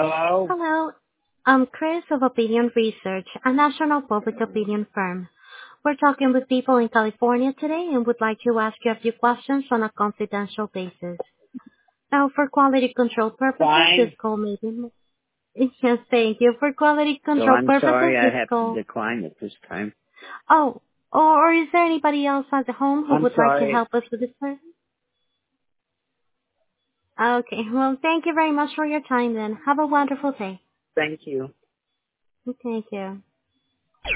Hello? Hello. I'm Chris of Opinion Research, a national public opinion firm. We're talking with people in California today and would like to ask you a few questions on a confidential basis. Now, for quality control purposes, this Fine. call may be... Yes, thank you. For quality So control I'm purposes, sorry I this have to call... decline it this time. Oh, or is there anybody else at the home who I'm would like to sorry. help us with this person? Okay, well, thank you very much for your time then. Have a wonderful day. Thank you. Thank you.